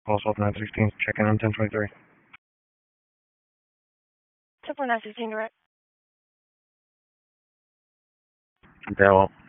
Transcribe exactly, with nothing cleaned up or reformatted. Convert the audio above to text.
Call South nine sixteen, checking on ten twenty-three. ten four nine sixteen direct. Yeah, well.